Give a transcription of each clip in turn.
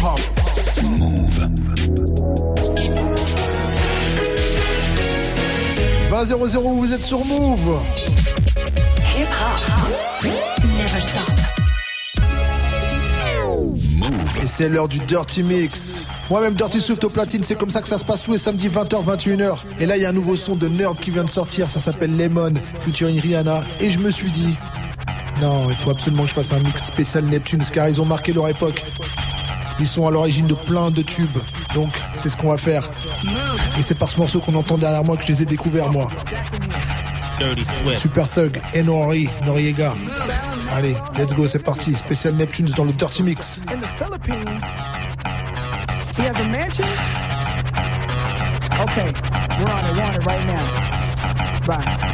hip-hop. Move. 20-0-0, vous êtes sur Move. Hip-hop, never stop. Move. Et c'est l'heure du Dirty Mix. Moi-même, Dirty Swift au platine, c'est comme ça que ça se passe tous les samedis 20h, 21h. Et là, il y a un nouveau son de Nerd qui vient de sortir, ça s'appelle Lemon, featuring Rihanna. Et je me suis dit, non, il faut absolument que je fasse un mix spécial Neptunes, car ils ont marqué leur époque. Ils sont à l'origine de plein de tubes. Donc, c'est ce qu'on va faire. Et c'est par ce morceau qu'on entend derrière moi que je les ai découverts, moi. Super Thug, N.O.R.E., Noriega. Allez, let's go, c'est parti. Spécial Neptunes dans le Dirty Mix. In the Philippines, he has a mansion? Okay, we're on it right now. Right.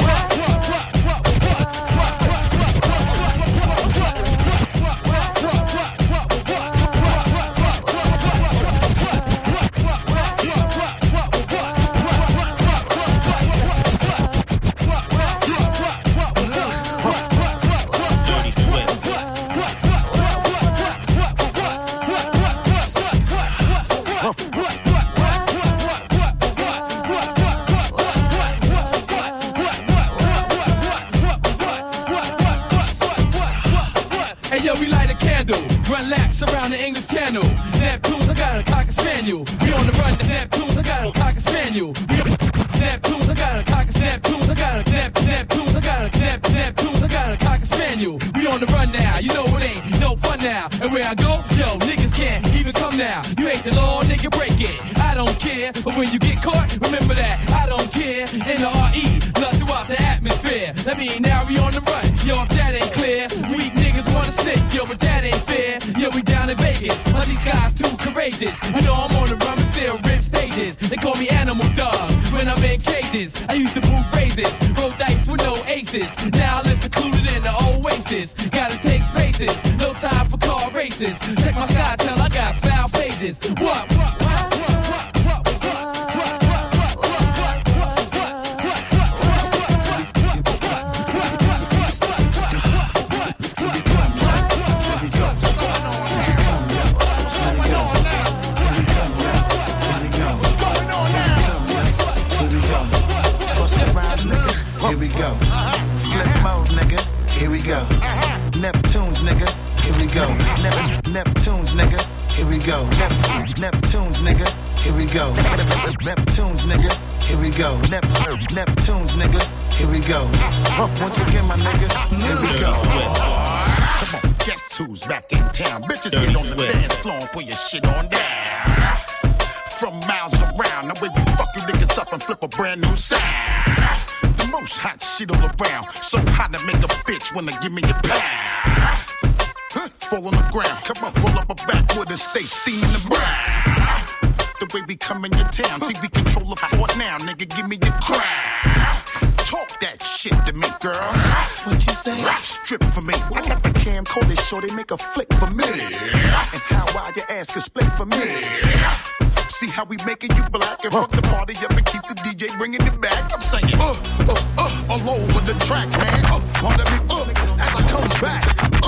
Run laps around the English Channel. Neptunes, I got a cocker spaniel. We on the run. Neptunes, I got a cocker spaniel. Neptunes, I got a cocker. Neptunes, I got a Neptunes, I got a Neptunes, I got a cocker spaniel. We on the run now. You know it ain't no fun now. And where I go, yo, niggas can't even come now. You ain't the law, nigga, break it. I don't care, but when you get caught, remember that I don't care. N.R.E. love throughout the atmosphere. That mean now we on the run. Yo, if that ain't clear, weak niggas wanna snitch. Yo, but that ain't fair. Yo, we down in Vegas. All these guys too courageous. I know I'm on the run, but still rip stages. They call me Animal Dog when I'm in cages. I used to move phrases, roll dice with no aces. Now I live secluded in the oasis. Gotta take spaces, no time for car races. Check my sky till I got foul pages. What? Here we go. Flip mode, nigga. Here we go. Neptunes, nigga. Here we go. Neptunes, nigga. Here we go. Neptunes, nigga. Here we go. Neptunes, nigga. Here we go. Neptunes, nigga. Here we go. Once again, my niggas. Here we go. Come on, guess who's back in town? Bitches get on the dance floor and put your shit on down. From miles around, the way we fuck you niggas up and flip a brand new sound. Most hot shit all around. So hot to make a bitch wanna give me a pound. Fall on the ground. Come on, roll up a backwood and stay steaming the brown. The way we come in your town. See, we control the fort now. Nigga, give me your crown. Talk that shit to me, girl. What you say? Strip for me. I got the camcorder, show they make a flick for me. And how wide your ass can split for me. See how we making you black and fuck the party up and keep the DJ bringing it back. I'm saying, all over the track, man. Pardon me, as I come back.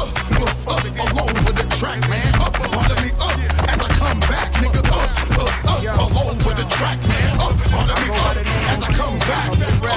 All over the track, man. Pardon me, as I come back, nigga. All over the track, man. Pardon me, as I come back.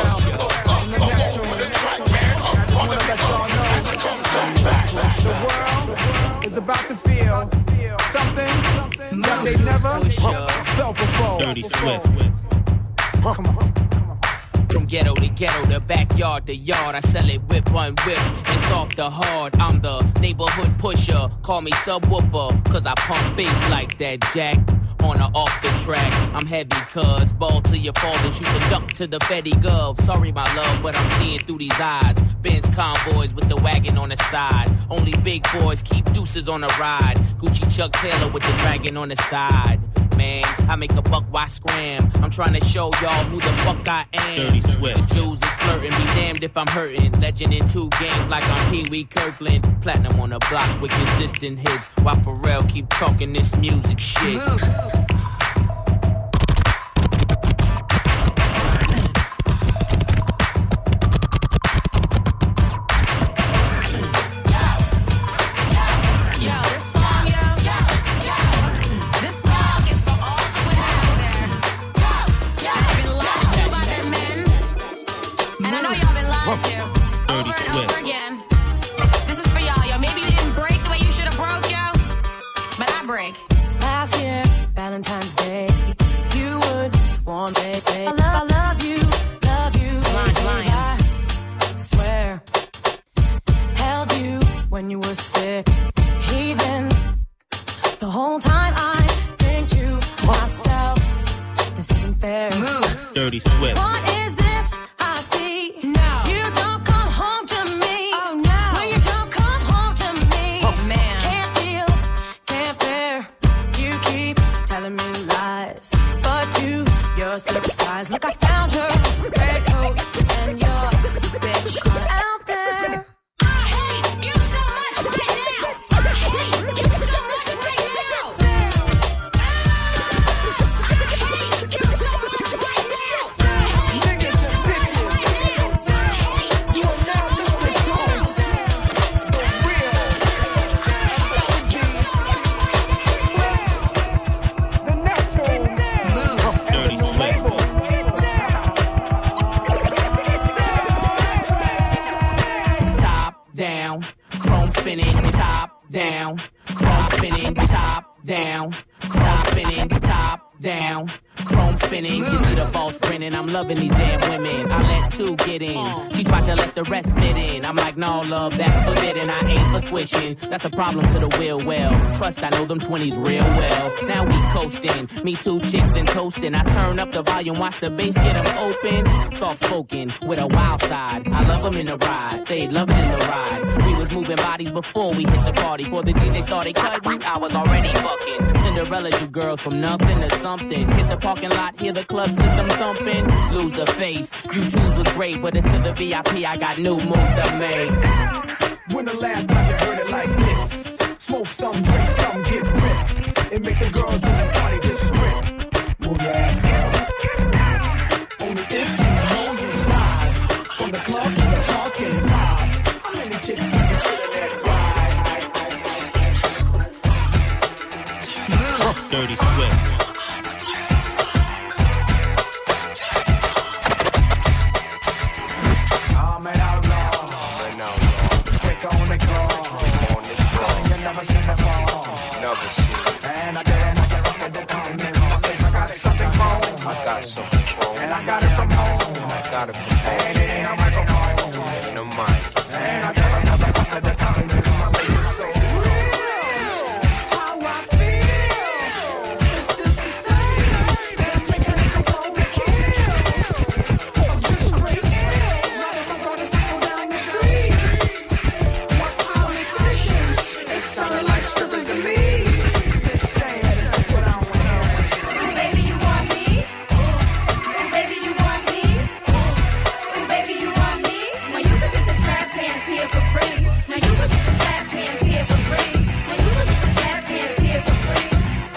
All over the track, man. Pardon me, as I come back. The world is about to feel something that they never felt before. Dirty Swift. Come on. From ghetto to ghetto, the backyard to yard, I sell it whip on whip, and soft to hard. I'm the neighborhood pusher, call me subwoofer, cause I pump bass like that, Jack. On or off the track, I'm heavy cuz, ball to your fathers, you can duck to the Fetty Gov. Sorry my love, but I'm seeing through these eyes. Benz convoys with the wagon on the side. Only big boys keep deuces on the ride. Gucci Chuck Taylor with the dragon on the side. Man, I make a buck, why scram? I'm trying to show y'all who the fuck I am. Dirty Swift. The Jews is flirting, be damned if I'm hurting. Legend in 2 games like I'm Pee Wee Kirkland. Platinum on the block with consistent hits. While Pharrell keep talking this music shit. sick, heathen. The whole time I think to myself, this isn't fair. Move. Dirty Swift. What is this I see? No. You don't come home to me. Oh no. When you don't come home to me. Oh man. Can't deal, can't bear. You keep telling me lies, but to your surprise, look, I found her red coat and your bitch caught out there. I hate you so much right now. I hate you so much right now. I hate you so much right now. Niggas and bitches. You are now listening to the real the Neptunes. Dirty Swift. Top down, chrome spinning, top down, chrome spinning, top down, chrome spinning, top down, chrome spinning. You see the balls grinning. I'm loving these damn women. I let two get in. She tried to let the rest fit in. I'm like, no, love, that's forbidden. I ain't for swishing. That's a problem to the will. Well, trust, I know them 20s real well. Now we coasting. Me two chicks and toasting. I turn up the volume, watch the bass get them open. Soft spoken with a wild side. I love them in the ride. They love it in the ride. We was moving bodies before we hit the party. Before the DJ started cutting, I was already fucking. Cinderella, you girls from nothing to something. Hit the parking lot, hear the club system thumping. Lose the face. You twos was great, but it's to the VIP. I got new moves to make. When the last time you heard it like this? Smoke some, drink some, get ripped. And make the girls in the party just strip. Move your ass, girl. Only if you know you live. From the club to the parking lot. How many chicks can you feel that ride? Dirty Swift. I'm an outlaw. Quick on the claw. Something you never seen before. And I dare not get rock at the continent. My face, I got something wrong. And I got it from home. And it ain't a microphone. And I dare not get rock at the continent. My face is so real. How I feel. It's just the same. That makes it go on the kill. I'm just straight ill. Not if I'm gonna cycle down the streets. What politicians? It sounded like strippers to me. Just saying, but I don't want to hear it. Baby, you want me? Baby, you want me? Baby, you want me? Now you can get the slap pants here for free. Now you can get the slap pants here for free. Now you can get the slap pants here for free.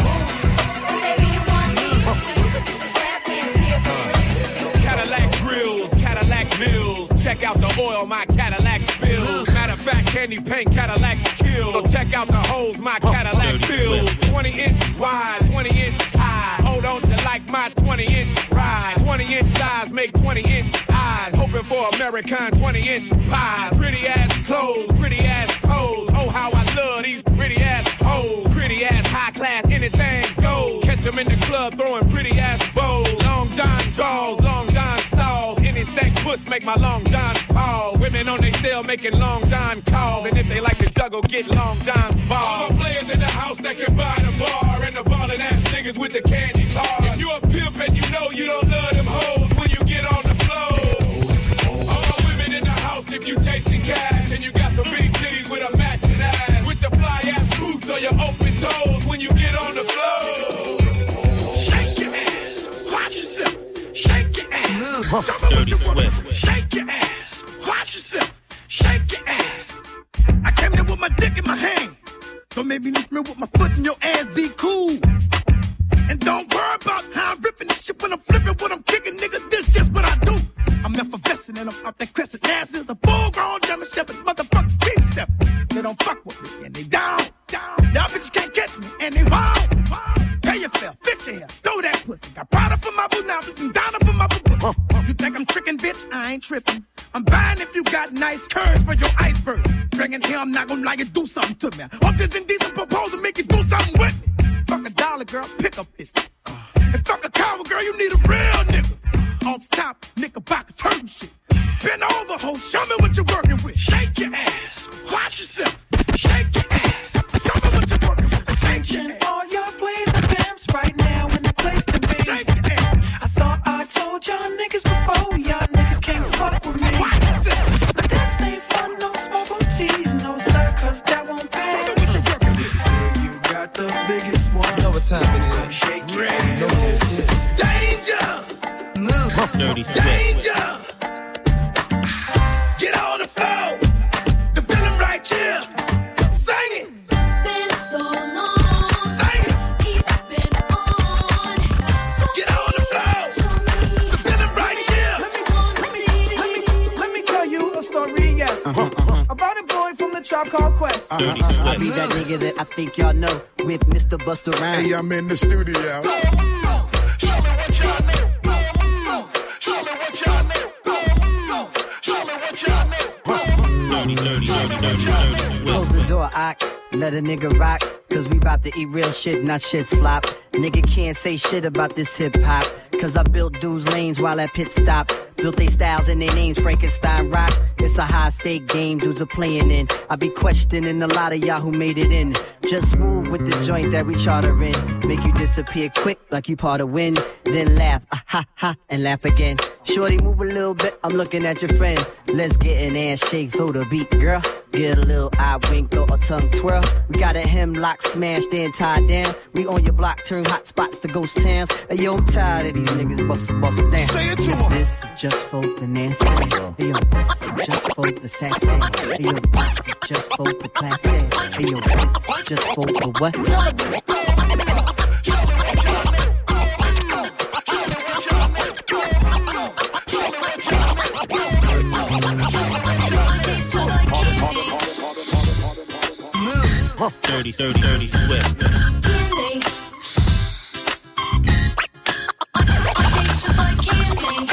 Baby, you want me? Now you can get the slap pants here for free. Cadillac grills, Cadillac mills. Check out the oil my Cadillac spills. Matter of fact, candy paint Cadillacs kill. So check out the holes my Cadillac fills. 20-inch wide, 20-inch high. Hold on to like my 20-inch ride. 20-inch thighs make 20-inch eyes. Hoping for American 20-inch pies. Pretty ass clothes, pretty ass pose. Oh, how I love these pretty ass hoes. Pretty ass high class, anything goes. Catch them in the club throwing pretty ass bows. Long John draws, Long John stalls. Any stack puss make my Long John pause. Women on they cell making Long John calls. And if they like to juggle, get Long John's balls. All the players in the house that can buy the bar. And the ballin' ass niggas with the candy cars. If you a pimp and you know you don't love them hoes when you get on the floor. All the women in the house if you chasing cash. And you got some big titties with a matching ass. With your fly ass boots or your open toes when you get on the floor. Shake your ass, watch yourself. Shake your ass. Show me what you want. Shake your ass, watch yourself. Shake your ass. I came there with my dick in my hand. Don't make me lift me with my foot in your ass, be cool. And don't worry about how I'm ripping this shit when I'm flipping, when I'm kicking, nigga, this just what I do. I'm effervescent and I'm off that crescent. Ass is a full-grown German shepherd, motherfucker, keep stepping. They don't fuck with me and they down. Y'all bitches can't catch me and they wild. Pay your fare, fix your hair, throw that pussy. Got Prada for my boo nabbies and Donna for my boo pussy. You think I'm tricking, bitch? I ain't tripping. I'm buying if you got nice curves for your iceberg. Bring it here, I'm not gonna lie, you do something to me. Hope this indecent proposal make you do something with me. Fuck $1, girl, pick up 50. And fuck a coward, girl, you need a real nigga. Off top, knickerbockers hurting shit. Bend over, ho, show me what you're working with. Shake your ass, watch yourself. Shake your ass. Dirty Swift. Danger! Get on the floor. The feeling right here. Sing it. Been so long. Sing it. He's been on. So Get on the floor. show me. The feeling right here. Let me tell you a story, yes. About a boy from the Tribe Called Quest. Dirty I Swift. be that nigga that I think y'all know with Mr. Busta Rhymes. Hey, I'm in the studio. Dirty Swift. Close the door, let a nigga rock. Cause we bout to eat real shit, not shit slop. Nigga can't say shit about this hip hop. Cause I built dudes lanes while at pit stop. Built they styles and their names, Frankenstein rock. It's a high stake game dudes are playing in. I be questioning a lot of y'all who made it in. Just move with the joint that we charter in. Make you disappear quick like you part of wind. Then laugh, ah ha ha, and laugh again. Shorty, move a little bit, I'm looking at your friend. Let's get an ass shake through the beat, girl. Get a little eye wink or a tongue twirl. We got a hemlock smashed and tied down. We on your block, turn hot spots to ghost towns. Hey, yo, I'm tired of these niggas bust down. Say it to 'em. This is just for the nasty. Hey, yo, this is just for the sassy. Hey, yo, this is just for the classy. Hey, yo, this is just for the what? Dirty Swift. Candy. Tastes just like candy.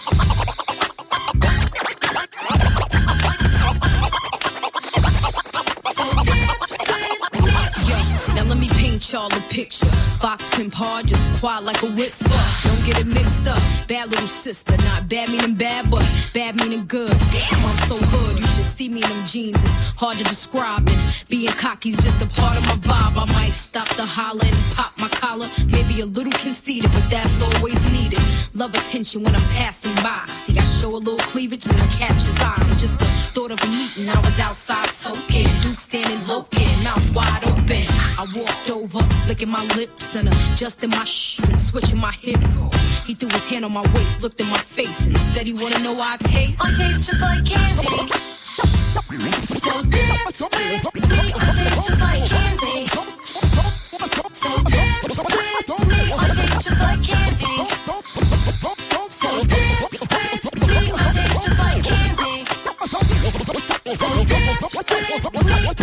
So dance with me. Yo, now let me paint y'all a picture. Fox pimp hard, just quiet like a whisper. Don't get it mixed up. Bad little sister, not bad meaning bad, but bad meaning good. Damn, I'm so hood. You should see me in them jeans. It's hard to describe it. Being cocky's just a part of my vibe. I might stop the holler and pop my collar. Maybe a little conceited, but that's always needed. Love attention when I'm passing by. See, I show a little cleavage, then I catch his eye. Just the thought of a meeting, I was outside soaking. Duke standing low-key, mouth wide open. I walked over, licking my lips and adjusting my and switching my hip. He threw his hand on my waist, looked in my face and said he wanna know how I taste. I taste just like candy. So dance with me. I taste just like candy. So dance with me. I taste just like candy. So dance with me. I taste just like candy. So dance with me.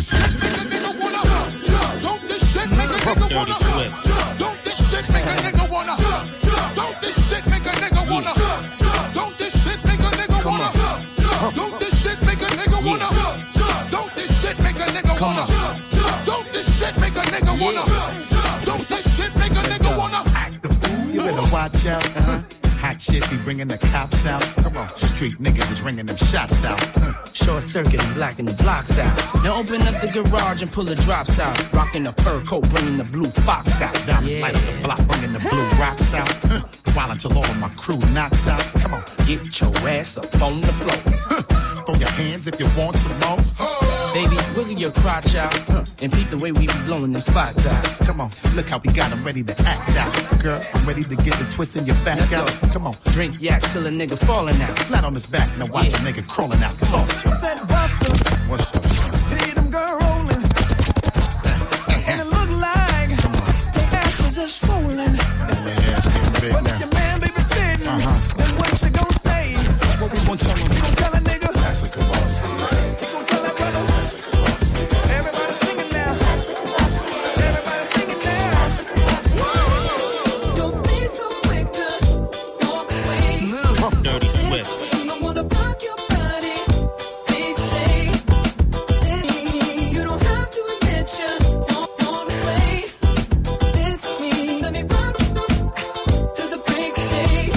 Don't this shit make a nigga wanna? Dirty Swift. Don't this shit make a nigga wanna? Don't this shit make a nigga wanna? Don't this shit make a nigga wanna? Don't this shit make a nigga wanna? Don't this shit make a nigga wanna? Don't this shit make a nigga wanna? Don't this shit make a nigga wanna? Act the fool. You better watch out. Hot shit be bringing the cops out. Come on, street niggas is ringing them shots out. Short circuit and blacking the blocks out. Now open up the garage and pull the drops out. Rocking the fur coat, bringing the blue fox out. Diamonds light up the block, bringing the blue rocks out. While until all of my crew knocks out. Come on, Get your ass up on the floor. throw your hands if you want some more. Baby, wiggle your crotch out. And peep the way we be blowing them spots out. Come on, look how we got them ready to act out. Girl, I'm ready to get the twist in your back Let's out. go. Come on, Drink yak till a nigga falling out. flat on his back, now watch Yeah. a nigga crawling out. Talk to him. Said Busta, What's up, son? see them girl rolling. And it look like their asses are swollen. And their ass getting big But now. if your man baby sitting, then what you gon' say? What we gonna tell him? You gon' tell a nigga? That's a Kavasi. You gon' tell that brother? That's a Kavasi. Everybody singing now. That's a Kavasi. Everybody singing now. That's a Kavasi. Don't be so quick to walk away. Dirty Swift. I wanna rock your body. Please stay. You don't have to admit you on the way. It's me. Let me rock you to the break of day.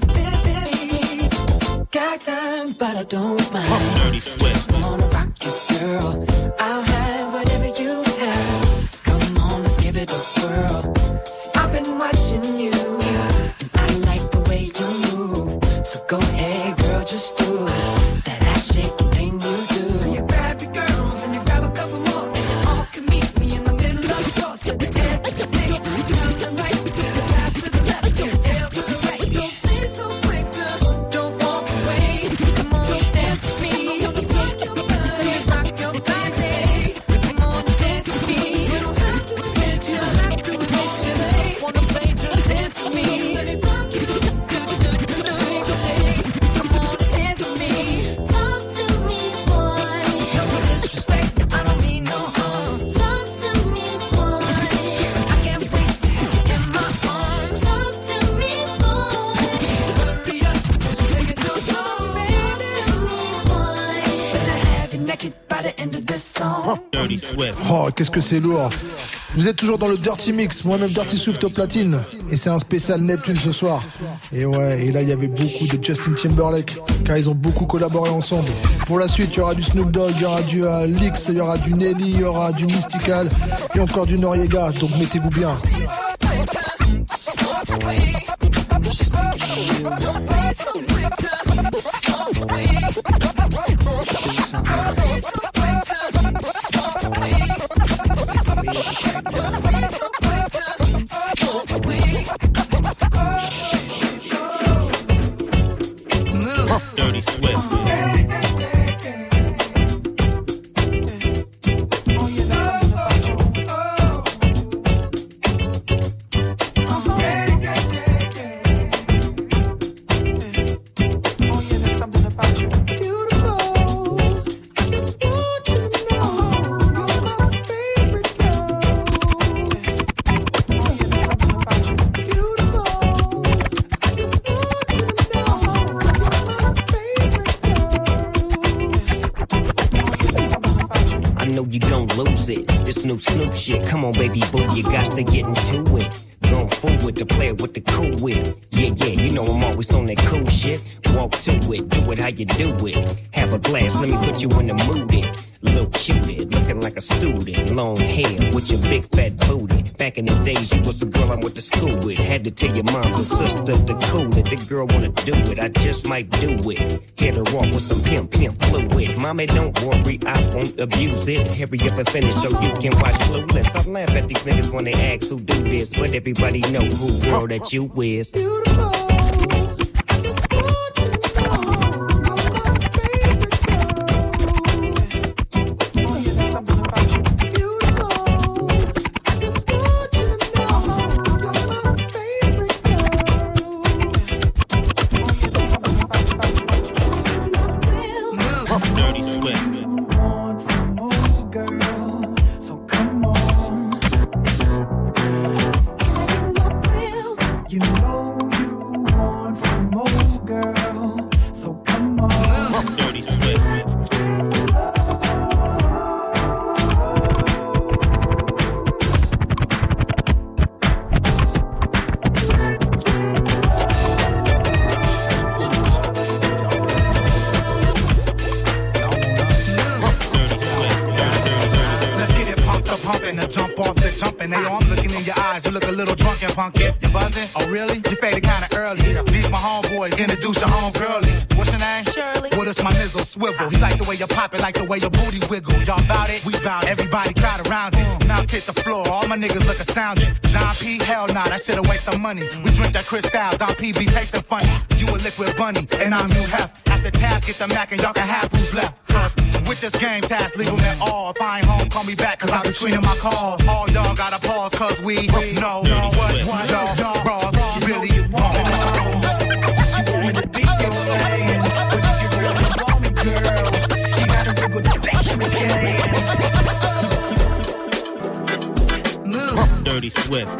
Got time, but I don't mind. Dirty Swift. Wanna rock you, girl. I'll have whatever you have. Come on, let's give it a whirl. See, I've been watching you, and I like the way you move. So go ahead, girl, just do that ass shaking thing you do. So you grab your girls and you grab a couple more, and you all can meet me in the middle of the floor. So the dance, the snake, smelling right to the glass to the left, don't sail to the right. Don't be so quick to Oh, qu'est-ce que c'est lourd. Vous êtes toujours dans le Dirty Mix, moi-même Dirty Swift au platine. Et c'est un spécial Neptune ce soir. Et ouais, et là il y avait beaucoup de Justin Timberlake, car ils ont beaucoup collaboré ensemble. Pour la suite, il y aura du Snoop Dogg, il y aura du Lix, il y aura du Nelly, il y aura du Mystical et encore du Noriega, donc mettez-vous bien. Dirty Swift. Snoop shit, come on baby boo, you got to get into it. Going forward to play it with the cool wit. Yeah, you know I'm always on that cool shit. Walk to it, do it how you do it. Have a glass, let me put you in the mood. Little cutie, looking like a student. Long hair with your big fat booty. Back in the days, you was the girl I went to school with. Had to tell your mom and sister to cool it. The girl wanna do it, I just might do it. Hit her off with some pimp fluid. Mommy, don't worry, I won't abuse it. Hurry up and finish so you can watch Clueless. I laugh at these niggas when they ask who do this, but everybody know who girl that you is. Like the way your booty wiggle, y'all bout it, we bout it. Everybody crowd around it. Mouths hit the floor, all my niggas look astounded. John P, hell nah, that shit'll waste of money. We drink that Cristal, Don P be tasting funny. You a liquid bunny, and I'm you hef. After task, get the Mac and y'all can have who's left. Cause with this game task, leave them at all. If I ain't home, call me back, cause I be screening my calls. All y'all gotta pause, cause we know what y'all bras really want. You want me to be your man, but if you really want me, girl, with the best you can. Move. Dirty Swift.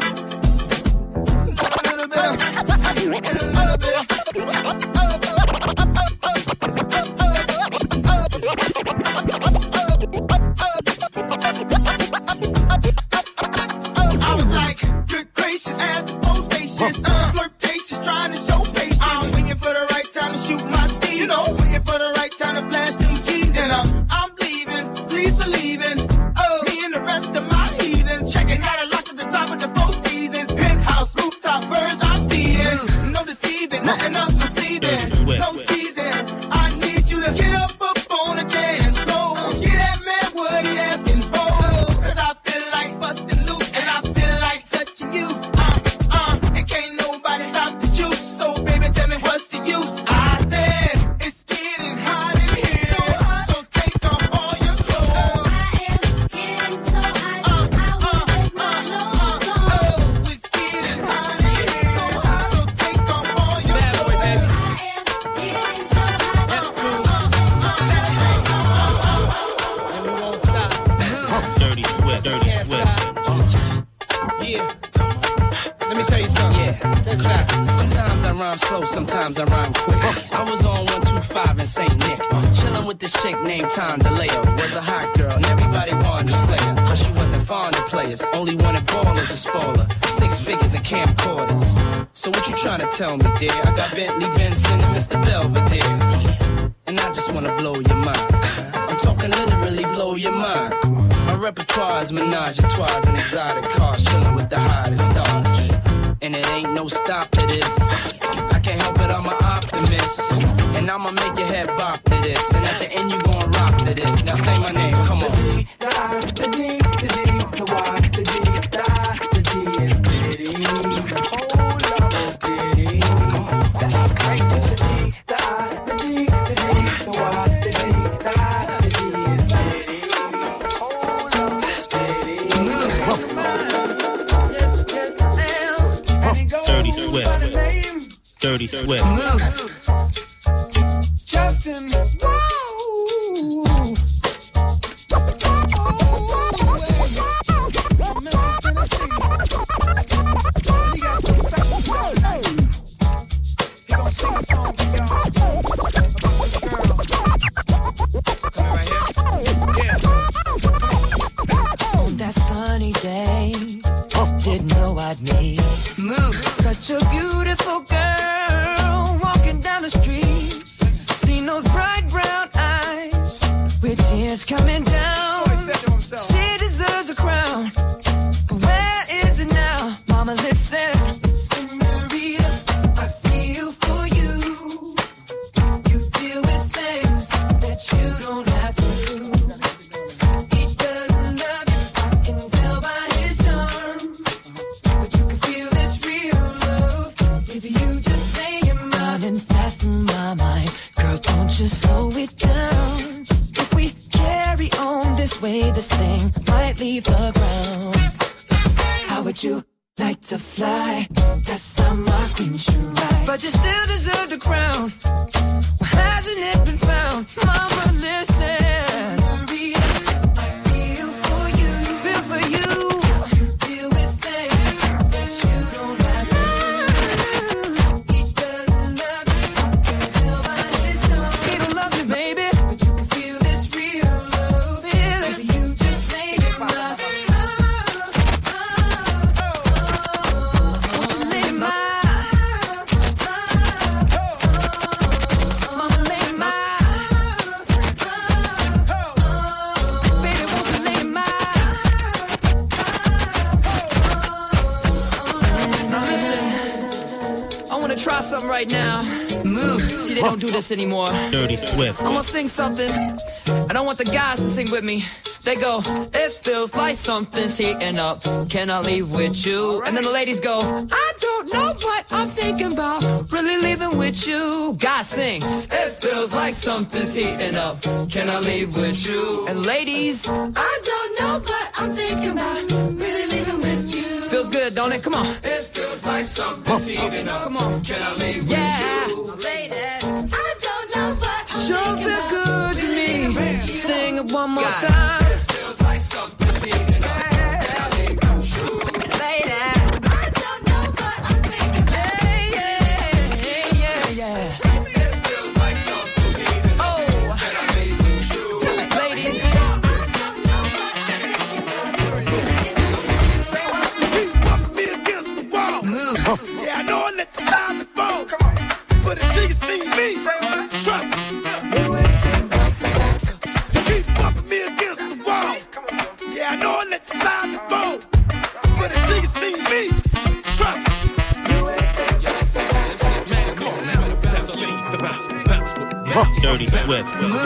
I was like, good gracious, ass bodacious, flirtatious, trying to show patience. I'm waiting for the right time to shoot my steam, you know, waiting for the right time to flash them keys, and I'm leaving, please believe in me and the rest of my heathens. Checking out a lock at the top of the Four Seasons, penthouse, rooftop, birds I'm feeding. No deceiving, nothing else for sleeping, no teasing. I need you to get up on the dance floor. Get that man what he asking for, cause I feel like busting loose and I feel like touching you. And can't nobody stop the juice, so baby tell me what's the use. I said it's getting hot in here, so take off all your clothes. I am getting so hot, I won't take my clothes off. It's getting hot in here, so take off all your clothes. I am getting so hot, And we won't stop. Dirty Swift. Dirty Swift. Yeah. Let me tell you something. Yeah. Check this out. Sometimes I rhyme slow, sometimes I rhyme quick. I was on 125 in St. Nick, chilling with the this chick named Tom DeLeo was a hot girl, and everybody wanted to slay her. But she wasn't fond of players, only wanted ballers to spoil her. 6 figures and camcorders. So what you trying to tell me, dear? I got Bentley, Benson, and Mr. Belvedere. And I just wanna blow your mind. I'm talking literally blow your mind. My repertoire is menage a trois and exotic cars, chilling with the hottest stars. And it ain't no stop to this. I can't help it, I'm an optimist. And I'ma make your head bop to this. And at the end you gon' rock to this. Now say my name, come on. The D, the Y, the D, the I, the D is Diddy. The whole love is Diddy. That's crazy. The D, the I, the D, the Y, the D, the I, the D is Diddy. The whole love is Diddy. Dirty Swift. Dirty Swift. Justin. That sunny day, didn't know I'd meet. Such a beautiful girl walking down the street. Seen those bright brown eyes with tears coming down. She deserves a crown. Where is it now? Mama, listen. Senorita, I feel for you. You deal with things that you don't have to do. He doesn't love you, I can tell by his charm. But you can feel this real love if you just lay your mind and fast in my mind. Girl, don't you slow it down. If we carry on this way, this thing might leave the ground. How would you like to fly? That's how my queen should ride. But you still deserve the crown. Why hasn't it been found? Mama, listen. Senorita, I feel for you. Feel for you. You deal with things that you don't have to do. He doesn't love you, I can tell by his tone. He don't love you, baby, but you can feel this real love. Feel it. If you just lay your mind. Try something right now. Move. See, they don't do this anymore. Dirty Swift. I'm gonna sing something. I don't want the guys to sing with me. They go, it feels like something's heating up. Can I leave with you? And then the ladies go, I don't know what I'm thinking about. Really leaving with you. Guys sing, it feels like something's heating up. Can I leave with you? And ladies, I don't know what I'm thinking about. Really leaving with you. Feels good, don't it? Come on. It feels like something's heating up. Come on. Can I leave with you? Ladies, I don't know what I'm sure feel good to me. Sing it one more time. It feels like something's heating up. Can I leave with you? Ladies, I don't know what I'm thinking. Yeah. It feels like something's heating up. Can I leave with you? Ladies, I don't know what I'm Keep me against the wall. Move. Yeah, I know I let the time before. But until you see me, trust me. Keep bumping me against the wall. Yeah, I know I let the time before. But until you see me, trust me. Dirty Swift.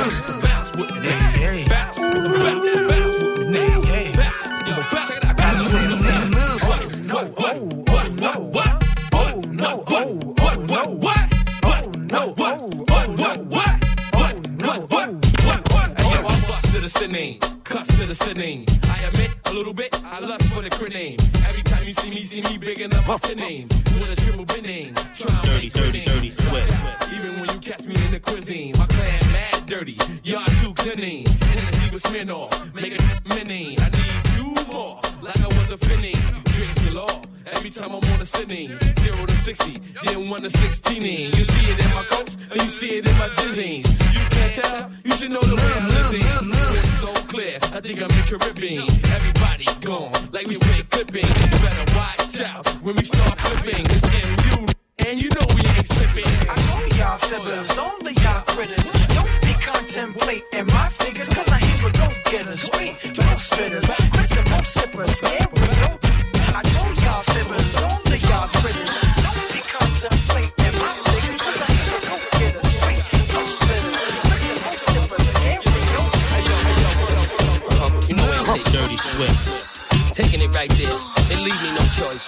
Cuts to the sinning. I admit a little bit, I lust for the grenade. Every time you see me big enough up your name. With a triple bin name. Dirty Swift. Even when you catch me in the cuisine, my clan mad dirty. Y'all too clean. And the secret Smirnoff, make a mini. I need 2 more, like I was a finning. Drinks galore. Every time I'm on a sitting. 0 to 60, then 1 to 16. You see it in my coats, and you see it in my jizzings. You can't tell, you should know the way I'm living. It's so clear, I think I'm in Caribbean. Everybody gone, like we straight clipping. You better watch out when we start flipping. It's MU, and you know we ain't slipping. I told y'all fibbers, only y'all critters. Don't be contemplating my figures, cause I here with go-getters. We flow spitters, Chris and Mo sippers, scary. I told y'all fibbers, only y'all critters. Don't be contemplating my figures, cause I here with go-getters. We flow spitters, Chris and Mo sippers, scary. You know we take Dirty Swift. Taking it right there, they leave me no choice.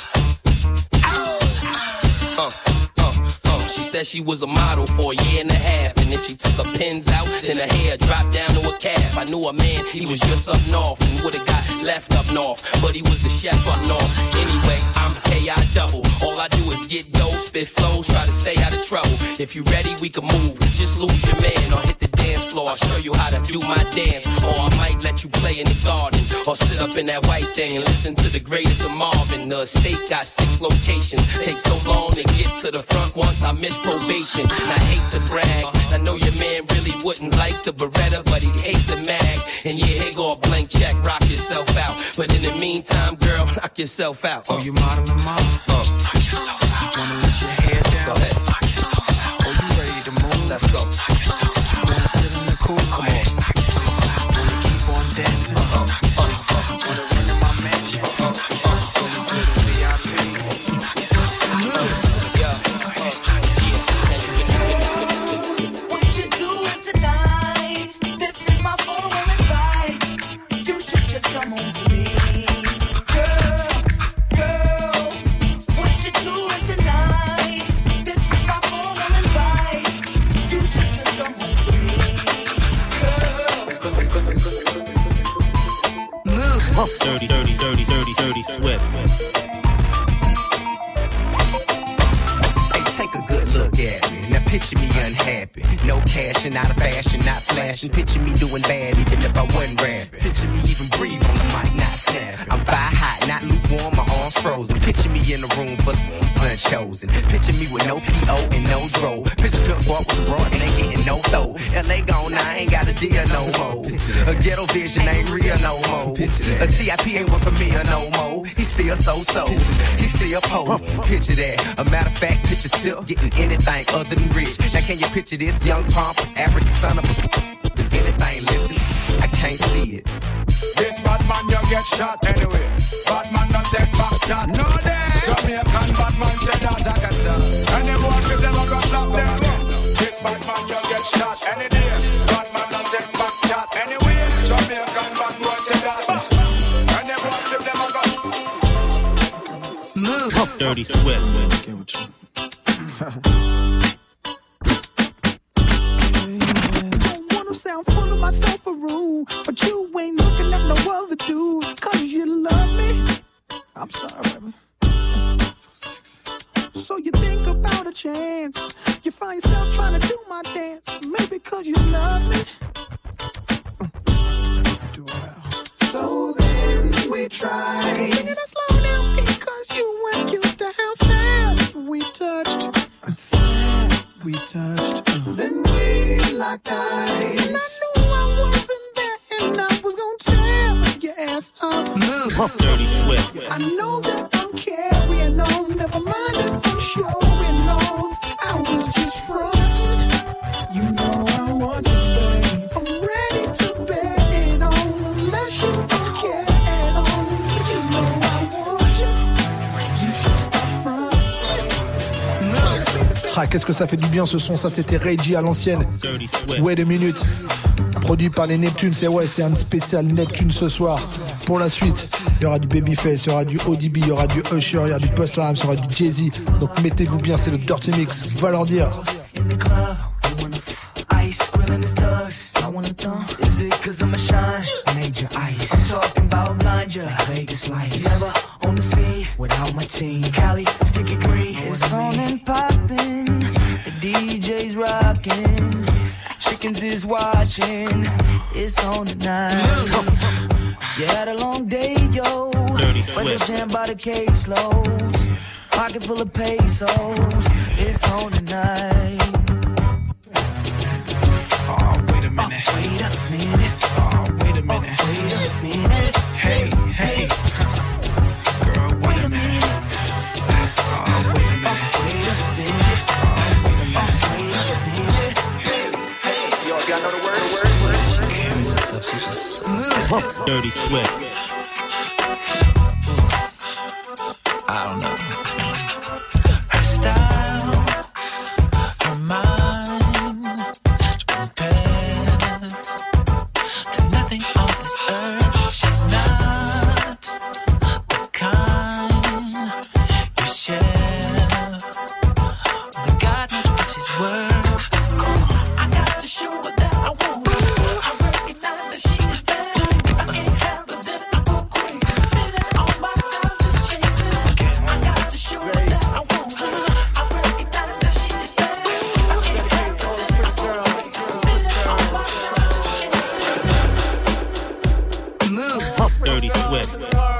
She said she was a model for a year and a half, and if she took her pins out, then her hair dropped down to a calf. I knew a man, he was just up north, and would've got left up north, but he was the chef up north. Anyway, I'm K.I. double. All I do is get dough, spit flows, try to stay out of trouble. If you ready, we can move. Just lose your man or hit the dance floor. I'll show you how to do my dance, or I might let you play in the garden, or sit up in that white thing and listen to the greatest of Marvin. The estate got 6 locations. Takes so long to get to the front once I miss probation. And I hate to brag, I know your man really wouldn't like the Beretta, but he'd hate the mag. And yeah, here go a blank check, rock yourself out. But in the meantime, girl, knock yourself out. Oh, you modeling, mom? Knock yourself out. Wanna let your hair down? Go ahead. Knock yourself out. Oh, you ready to move? Let's go. Knock yourself out. You wanna sit in the cool? Come on. Knock yourself out. Wanna keep on dancing? Knock yourself out. Wanna run in my mansion? Wanna sit in VIP? Knock yourself out. Dirty Swift. Hey, take a good look at me. Now picture me unhappy. No cash and out of fashion, not flashing. Picture me doing bad even if I wasn't rapping. Picture me even breathe on the mic, not snapping. I'm fire hot, not lukewarm, my arms frozen. Picture me in a room full of unchosen. Picture me with no P.O. and no dro. Picture Pimp Squad with bros and ain't getting no throw. L.A. gone, I ain't got a deal no more. A ghetto vision ain't real no more. A T.I.P. ain't one for me or no more. He's still so. He's still po. Picture that. A matter of fact, picture Tip getting anything other than rich. Now can you picture this young pompous African son of a is anything listening? I can't see it. This bad man you get shot anyway. Bad man don't take back shot. No day. Jamaican bad man said that's a gasa. And them want to them a go flop them. This bad man you get shot any day. Bad man don't take back shot anyway. Jamaican bad man said that. And them want to them a go. Move. Dirty Swift. Sound full of myself a room, but you ain't looking at no other dudes, cause you love me. I'm sorry, baby. So sexy. So you think about a chance, you find yourself trying to do my dance, maybe cause you love me. Do well. So then we try. Sing it slow down because you weren't used to how fast we touched. Fast we touched. Then we locked eyes. And I knew I wasn't there, and I was gonna tear your ass up. Move. Dirty Swift. I know that I'm carrying on. Never mind if I'm showing off. I was just frontin'. You know I want you, babe. I'm ready to bet it on, unless you don't care at all. But you know I want you. You should stop frontin'. Ah, qu'est-ce que ça fait du bien ce son, ça c'était Reggie à l'ancienne. Wait a minute. Produit par les Neptunes, c'est un spécial Neptune ce soir. Pour la suite, il y aura du Babyface, il y aura du ODB, il y aura du Usher, il y aura du Busta Rhymes, il y aura du Jay-Z. Donc mettez-vous bien, c'est le Dirty Mix. Va leur dire. Ice, grilling the stars. I wanna thump. Is it cause I'm a shine? Major ice. I'm talking about blind ya. Vegas lights. Never on the scene without my team. Cali, sticky green. It's on and poppin'. The DJ's rockin'. Chickens is watching. It's on tonight. You had a long day, yo. But the jam by the case slows. Pocket full of pesos, it's on tonight. Oh, wait a minute. Wait a minute. Oh, wait a minute. Wait a minute. Hey, hey. Girl, wait a minute. Oh, wait a minute. Wait a minute. Oh, wait a minute. Wait a minute. Hey, yo, if y'all know the words. She carries herself, she just smooth. Dirty Swift. I don't know. Her style, her mind compares to nothing on this earth. She's not the kind you share, but God knows what she's worth. I got to show her that I want her. I recognize that she is bad. If I can't have her, then I go crazy. Spending all my time just chasing. I got to show her that I want her. I recognize that she is bad. If I can't have her, then I go crazy. Spending all my time just chasing. Move. Dirty Swift.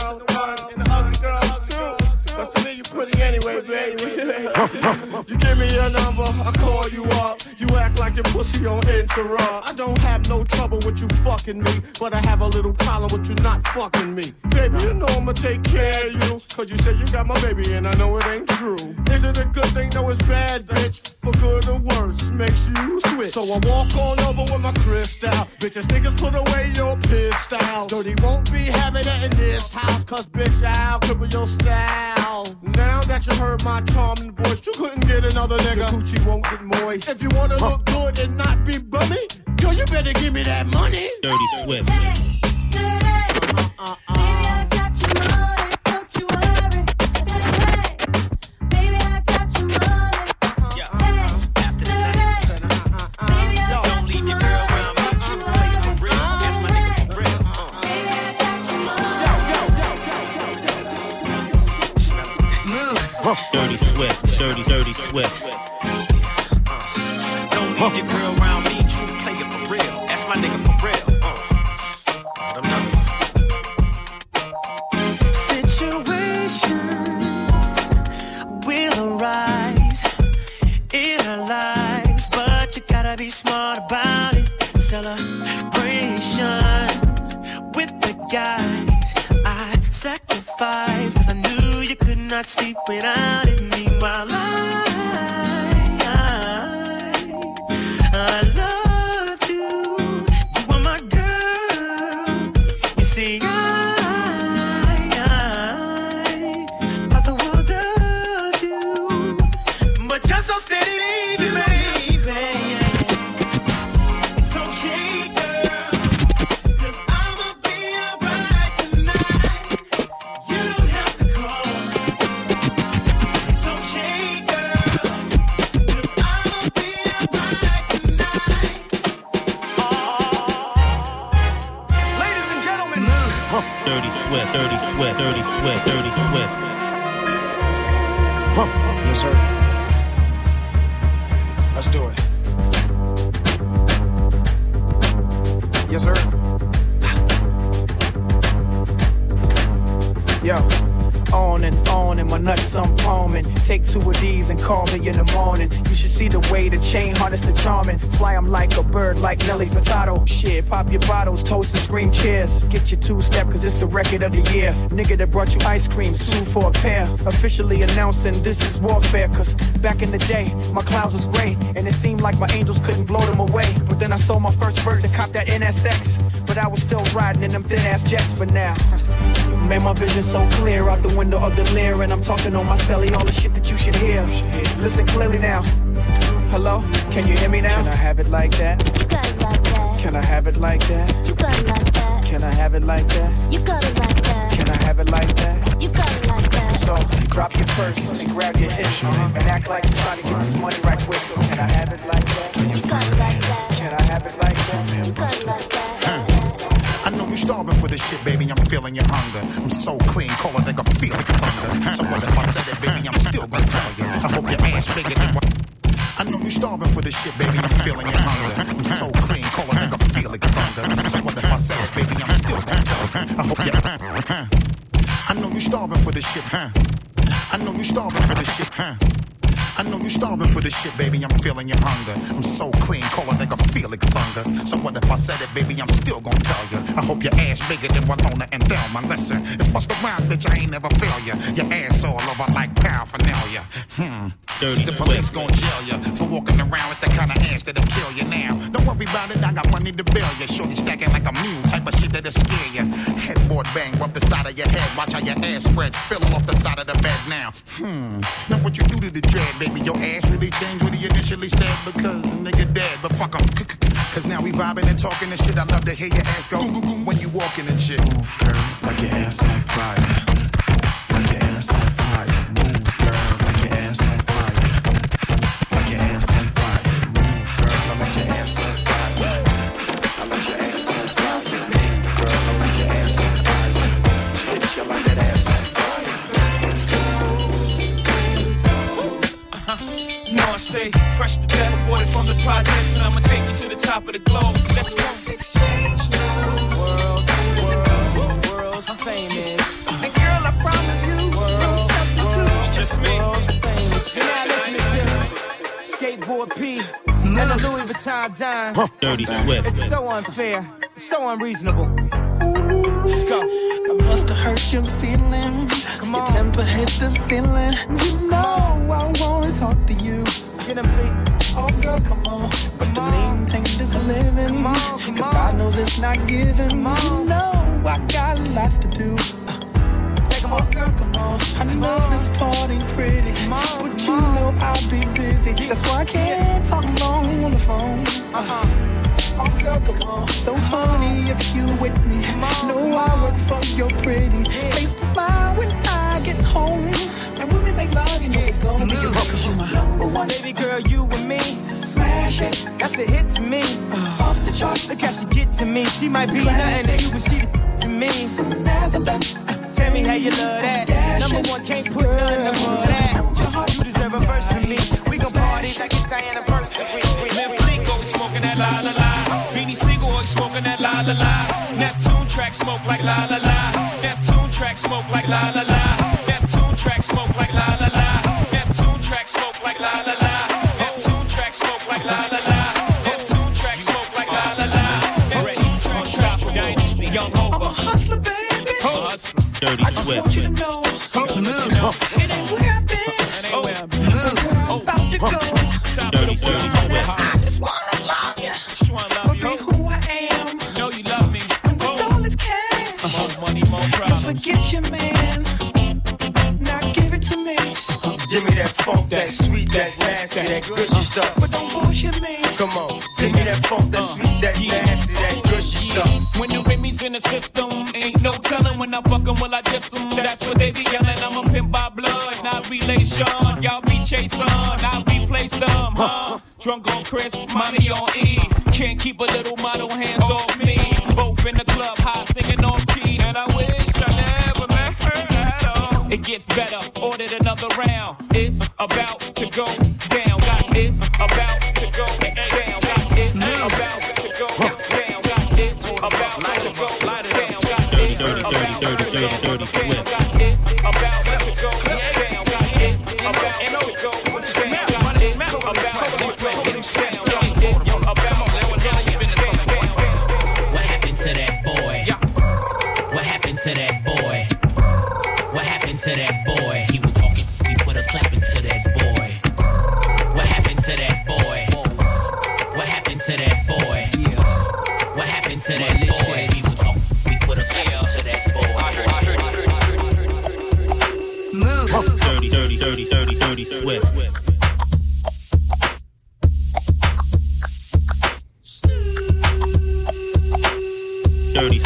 Pretty anyway, baby. You give me your number, I call you up. You act like your pussy on interrupt. I don't have no trouble with you fucking me, but I have a little problem with you not fucking me. Baby, you know I'ma take care of you, cause you said you got my baby and I know it ain't true. Is it a good thing? No, it's bad, bitch. For good or worse, makes you switch. So I walk on over with my crystal. Bitches, niggas, put away your pistol. Dirty won't be having it in this house, cause bitch, I'll cripple your style. Now that you heard my charming voice, you couldn't get another nigga. Your coochie won't get moist. If you wanna look good and not be bummy, yo, you better give me that money. Dirty Swift. Dirty Swift, dirty Swift. Don't leave your girl around me, true player for real. That's my nigga for real. Let 'em know. Situations will arise in our lives, but you gotta be smart about it. Celebrations with the guys I sacrificed, cause I knew you could not sleep without it. Meanwhile, I loved you. You were my girl. You see, I thought the world of you, but you're so steady leaving me, baby. It's okay, girl, cause I'ma be alright tonight. You don't have to call. It's okay, girl, cause I'ma be alright tonight. Ladies and gentlemen, Dirty Swift, dirty Swift, dirty Swift, dirty Swift. Yes, sir. Let's do it. Yes, sir. Yo, on and my nuts I'm palming. Take two of these and call me in the morning. You should see the way the chain harness the charming. Fly 'em like a bird, like Nelly Furtado. Shit, pop your bottles, toast and scream cheers. Get your two-step, cause it's the record of the year. Nigga that brought you ice creams, 2 for a pair. Officially announcing this is warfare, cause back in the day, my clouds was gray, and it seemed like my angels couldn't blow them away. But then I sold my first verse and copped that NSX. But I was still riding in them thin-ass jets, but now man, my vision so clear out the window of the Lear, and I'm talking on my celly, all the shit that you should hear. Listen clearly now. Hello, can you hear me now? Can I have it like that? You got it like that. Can I have it like that? You got it like that. Can I have it like that? You got it like that. Can I have it like that? You got it like that. So drop your purse and grab your hips and act like you're trying to get this money right quick. So can I have it like that? You got it like that. Can I have it like that? You got it like that. I know you starving for this shit, baby. I'm feeling your hunger. I'm so clean, call a nigga feel like thunder. So what if I said it, baby? I'm still gonna tell you. I hope your ass bigger than what. I know you starving for this shit, baby. I'm feeling your hunger. I'm so clean, call a nigga feel like thunder. So what if I said it, baby? I'm still gonna tell you. I hope your. I know you starving for this shit, huh? I know you starving for this shit, huh? I know you starving for this shit, baby. I'm feeling your hunger. I'm so clean, call a nigga Felix Unger. So what if I said it, baby? I'm still gonna tell you. I hope your ass bigger than Winona and Thelma. Listen, it's bust around, bitch. I ain't never fail ya. Your ass all over like paraphernalia. The police gon' jail ya for walking around with the kind of ass that'll kill you now. Don't worry about it, I got money to bail ya. Shorty stacking like a mule, type of shit that'll scare ya. Headboard bang, rub the side of your head. Watch how your ass spread, spill off the side of the bed now. Now what you do to the dread, baby? Your ass really changed what he initially said because the nigga dead, but fuck him. Cause now we vibing and talking and shit. I love to hear your ass go when you walking and shit. Move, girl, like your ass on fire. Like your ass on fire. Move, girl, like your ass on fire. Like your ass on fire. Move, girl, I like your ass on fire. I like your ass on fire. Move, girl, I like your ass on fire. Bitch, you like that ass on fire. Let's go. You know I stay fresh to death, aborted from the projects, and I'ma take you to the top of the globe. Let's go. Exchange now. World's famous. And girl, I promise you, no substitute. Just me. You're now listening to Skateboard P and the Louis Vuitton dime. Dirty Swift. It's so unfair. It's so unreasonable. Let's go. I must have hurt your feelings. Come on. Your temper hit the ceiling. You know I wanna talk to you. Get him, please. Oh girl, come on. But to maintain this living, cause God knows it's not giving. You know I got lots to do. Oh girl, come on. I know this part ain't pretty, but you know I'll be busy. That's why I can't talk long on the phone. Oh girl, come on. So honey, if you with me, know I work for your pretty face to smile when I get home. And when we make love, you know it's gonna be good. Cause you my number one. Baby girl, you and me, smash it. That's a hit to me. Off the charts. Look how she get to me. She might be nothing to you, but she to me. Soon as I'm done, tell me how you love that. Number one, can't put none above that. You deserve a verse from me. We gon' party like it's our anniversary. Remember Link always smoking that la la la. Beanie Siegel always smoking that la la la. Neptune track smoke like la la la. Neptune track smoke like la la la. Neptune track smoke like la la la. Neptune track smoke like la la la. Neptune track smoke like la la la. Neptune track smoke like la la la. Neptune track smoke like Dynasty, young over. Hustler, baby. Hustler. Dirty Swift. You know, it ain't where I've been. I'm about to go. Dirty Swift. I just wanna love you. Just wanna love you. Be who I am. Know you love me. And with all this cash, More money, more problems. forget your man. Now give it to me. Give me that funk, that sweet, that nasty, that gushy stuff. But don't bullshit me. Come on, give me that funk, that sweet, that nasty, that gushy stuff. When the Remy's in the system, ain't no telling when I fuck 'em, will I diss 'em? That's what they be yelling. I'm a pimp by blood, not relation. Y'all be chasing, I replace them, huh? Drunk on Chris, money on E. Can't keep a little model hands off me. Both in the club, high singing on key. And I wish I never met her at all. It gets better, ordered another round. It's about to go down, guys. It's about to go down, guys. It's about to go down, guys. It's about to go down, guys. Dirty Swift. It's about to go down, guys. It's about to go down, guys. What happened to that boy? What happened to that boy? What happened to that boy? He was talking, we put a clap into that boy. What happened to that boy? What happened to that boy? What happened to that boy? He was talking, we put a clap into that boy. Move. Dirty Swift. Dirty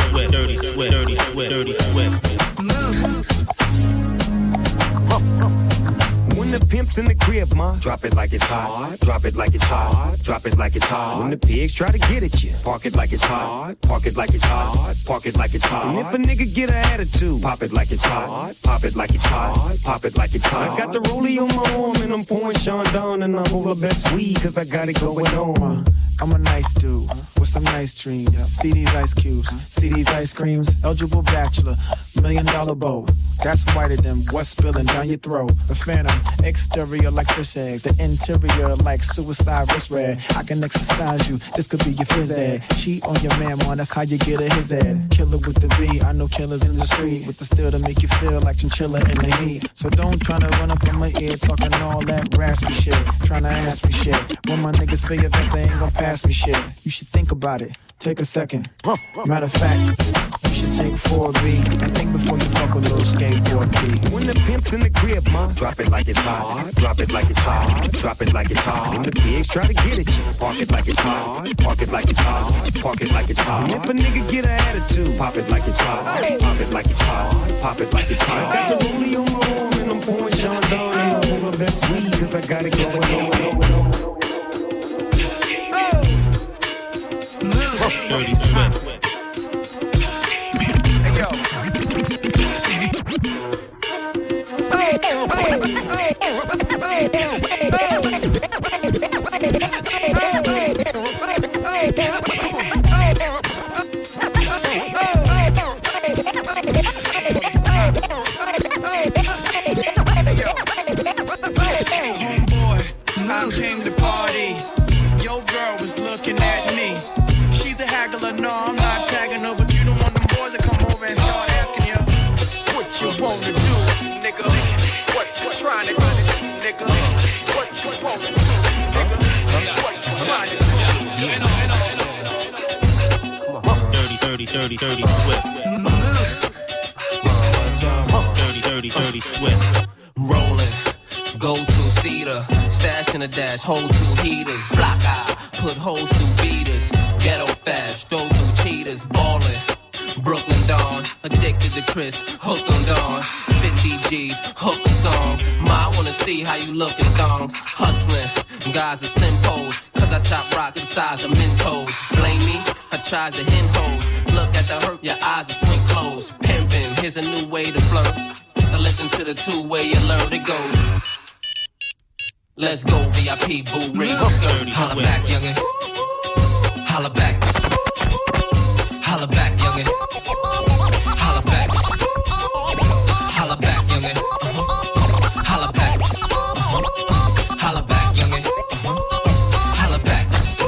Swift. Move. When When the pimp's in the crib, ma, drop it like it's hot. Drop it like it's hot. Drop it like it's hot. When the pigs try to get at you, park it like it's hot. Park it like it's hot. Park it like it's hot. And if a nigga get an attitude, pop it like it's hot. Pop it like it's hot. Pop it like it's hot. I got the rollie on my arm and I'm pouring Sean down and I'm over best weed cause I got it going on. I'm a nice dude with some nice dreams. See these ice cubes, see these ice creams. Eligible bachelor, $1 million boat. Got some white of them, what's spilling down your throat? A phantom, exterior like fish eggs, the interior like suicide wrist red. I can exercise you, this could be your phys ed. Cheat on your man, man, that's how you get a his ed. Killer with the B, I know killers in the street with the steel to make you feel like chinchilla in the heat. So don't try to run up on my ear talking all that raspy shit, trying to ask me shit. When my niggas feel your vest, they ain't gon' pass me shit. You should think about it, take a second. Matter of fact, you should take 4B and think before you fuck a little skateboard P. When the pimp's in the crib, ma, drop it like it's hot. Drop it like it's hot. Drop it like it's hot. When the pigs try to get at you, park it like it's hot. Park it like it's hot. Park it like it's hot. And if a nigga get an attitude, pop it like it's hot. Pop it like it's hot. Pop it like it's hot. I got the rollie on my arm and I'm pouring Sean down and I'm over best weed cause I got it going on. Dirty Swift. Hey, yo. Homeboy, I came to party. Your girl was looking at me. She's a haggler, no, I'm not tagging her, but you don't want them boys to come over and start asking you what you wanna do, nigga. What you trying to do, nigga. What you wanna do, nigga. What you trying to do. Dirty Swift. Dirty Swift. Rolling, go to cedar, stash in a dash, hold two heaters, block eye, put holes through beaters, ghetto fast, throw through cheaters, ballin', Brooklyn Dawn, addicted to Chris, hooked on Dawn, 50 G's, hook a song, Ma, I wanna see how you look in thongs, hustling, guys are simpos, cause I chop rocks the size of Mentos, blame me, I tried to hen hoes, look at the hurt, your eyes are swing closed, pimpin', here's a new way to flirt. Now listen to the two-way you learn it goes. Let's go, VIP, boo, raise the skirt. Holla back, youngin'. Holla back. Holla back, youngin'. Holla back. Holla back, youngin'. Holla back. Holla back, youngin'. Holla back.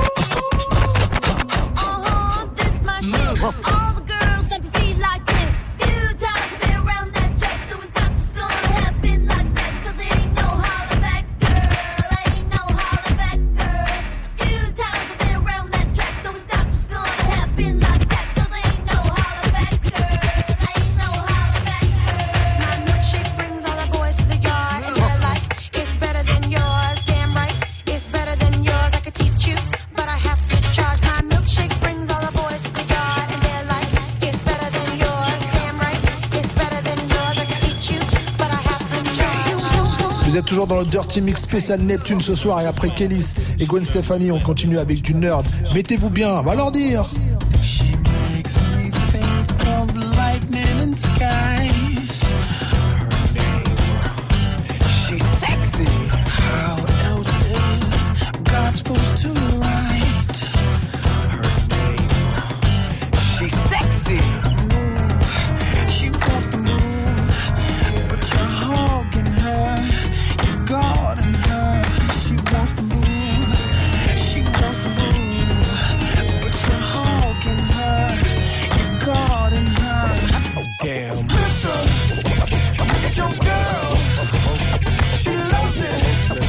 This my shit. All the girls that feel like this. Few times I've been around that track, so it's not just gonna happen like that. Cause it ain't no holla back, girl. Ain't no holla back, girl. Few times I've been around that track, so it's not just gonna happen like that. Cause it ain't no holla back, girl. Ain't no holla back, girl. My milkshake brings all the boys to the yard, and they're like, it's better than yours. Damn right, it's better than yours. I could teach you, but I have to charge. My milkshake brings all the boys to the yard, and they're like, it's better than yours. Damn right, it's better than yours. I could teach you, but I have to charge. Vous êtes toujours dans le Dirty Mix spécial Neptune ce soir et après Kélis et Gwen Stefani, on continue avec du nerd. Mettez-vous bien, va leur dire. She makes me think of lightning and skies. Her name, she's sexy. How else is God supposed to write her name? She's sexy. She wants to move, but you're hogging her. You're guarding her. She wants to move. She wants to move, but you're hogging her. You're guarding her. Damn. Look at your girl. She loves it.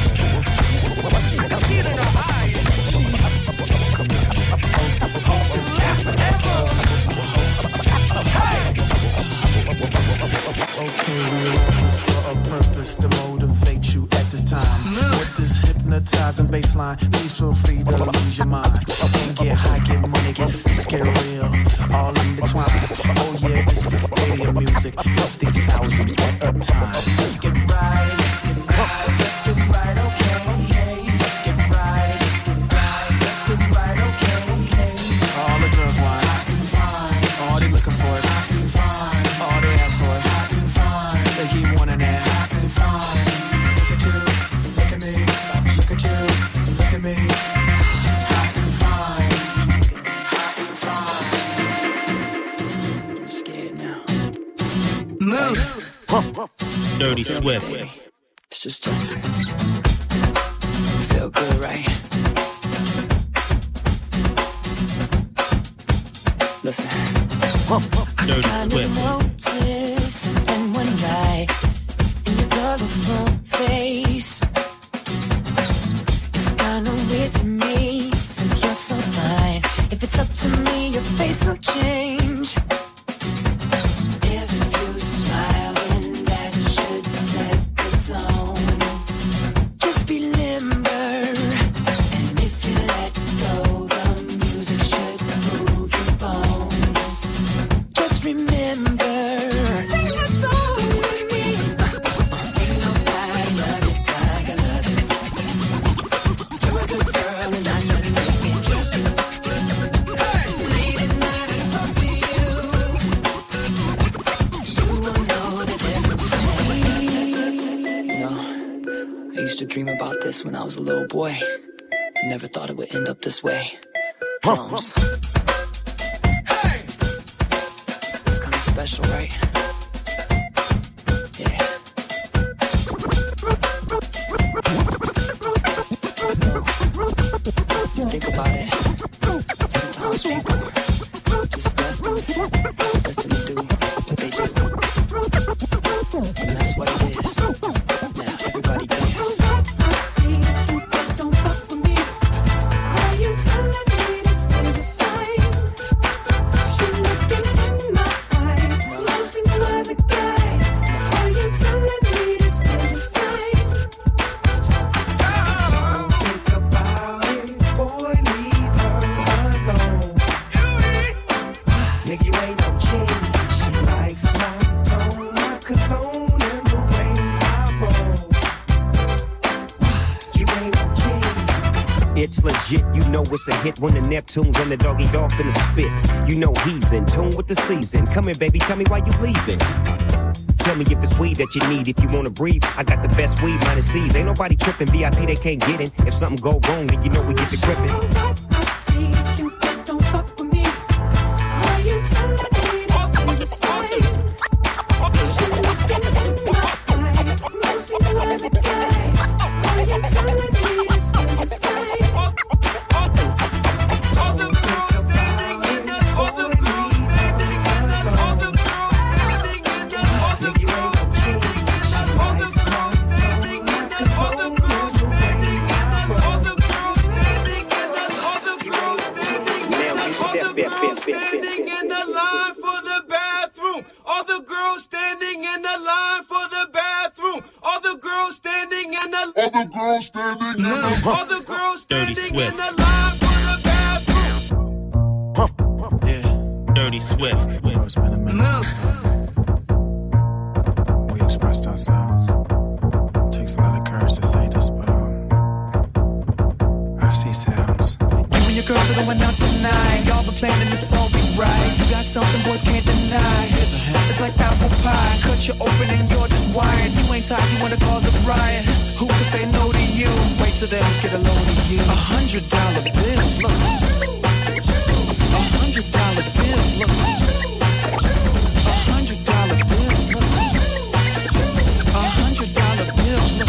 I can see it in her eyes. She hope this lasts forever. Hey. Okay, we wrote this for a purpose to motivate you at this time. With this hypnotizing baseline, please feel free to lose your mind. And get high, get money, get sex, get real, all intertwined. Oh yeah, this is stadium music, 50,000 at a time. Let's get right, let's get right, let's keep wanting that. Hot and fine. Look at you, look at me, look at you, look at me. Hot and fine, hot and fine. I'm scared now. Move. Dirty Swift. It's just Jessica. Feel good, right? Listen. Dirty Swift. Notice something one night in your colorful face. It's kinda weird to me since you're so fine. If it's up to me, your face will change. If you smile, then that should set the tone. Just be limber, and if you let go, the music should move your bones. Just remember, sing a song with me. Ain't nobody love it like I love it. You're a good girl, and I know you just can't trust you. Late at night, I talk to you. You will know the difference. You know, I used to dream about this when I was a little boy. Never thought it would end up this way. Drums. It's kind of special, right? Yeah. Think about it. Sometimes people just destined to do what they do. And that's what it is. Now everybody dance. Nigga, you ain't no chick. She likes my tone, my cologne, and the way I roll. You ain't no chick. It's legit, you know it's a hit when the Neptunes and the doggy dog finna spit. You know he's in tune with the season. Come here, baby, tell me why you leaving. Tell me if it's weed that you need, if you wanna breathe. I got the best weed, minus C's. Ain't nobody tripping, VIP they can't get in. If something go wrong, then you know we get to gripping. Standing in the line for the bathroom. All the girls standing in the line for the bathroom. All the girls standing in the all the girls standing in the all the girls standing in the line for the bathroom. Yeah. Dirty Swift. It's been a minute. We expressed ourselves. It takes a lot of courage to say this, but I see sounds. You and your girls are going out tonight. Y'all been planning this all be right. You got something boys can't deny. It's like apple pie. Cut you open and you're just wired. You ain't tired, you wanna cause a riot. Who can say no to you? Wait till they get a load of you. $100 bills, look. $100 bills, look. $100 bills, look. $100 bills, look.